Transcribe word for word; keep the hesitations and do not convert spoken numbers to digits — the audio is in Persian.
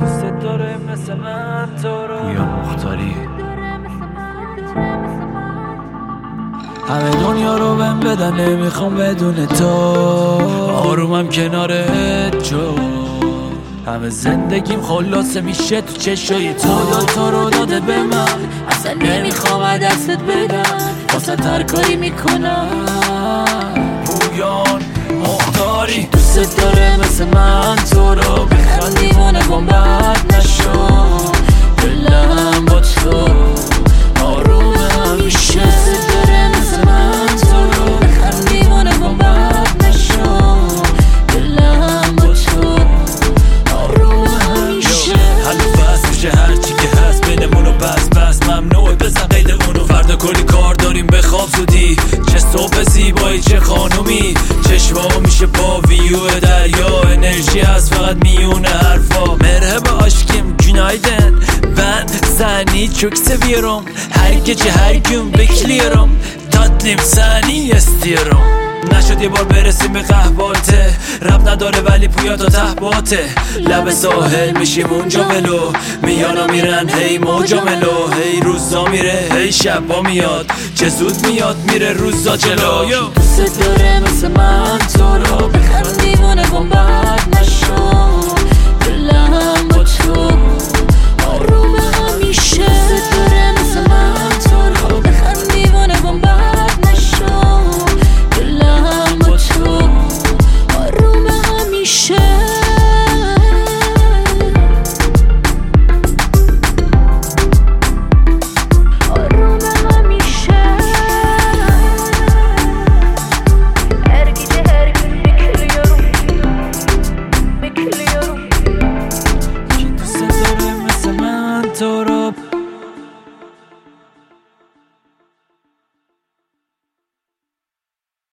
دوست داره مثل من تو رو. پویان مختاری. همه دنیا رو بهم بدن نمیخوام بدون تو، آرومم کنارت جو. همه زندگیم خلاصه میشه تو چشای تو. خدا تو رو داده به من، اصلا نمیخوام دستت بدم، واسه هر کاری میکنم. پویان مختاری. دوست داره مثل من تو رو، بخند دیوانه کن بد نشو، دلم با تو آرومم میشه. دوست داره مثل من تو رو، بخند دیوانه کن بد نشو، دلم با تو آرومم میشه. حلو بس میشه هرچی که هست بینمونو، بس بس ممنوعه بزن قید اونو. فردا کلی کار داریم بخواب زودی، چه صبح زیبایی چه خانومی. چشما میشه با ویو دریا، انرژی هست فقط میونه حرفا. مرحبا aşkım günaydın, ben seni çok seviyorum. Her gece her gün bekliyorum, tatlım seni istiyorum. نشد یه بار برسیم به قهواته، رب نداره ولی پویا تا تهباته. لب ساحل میشیم اونجا ولو، میان و میرن هی موجا ملو. هی روزا میره هی شبا میاد، چه زود میاد میره روزا جلو. دوست داره مثل من تو رو، بخند دیوانه کن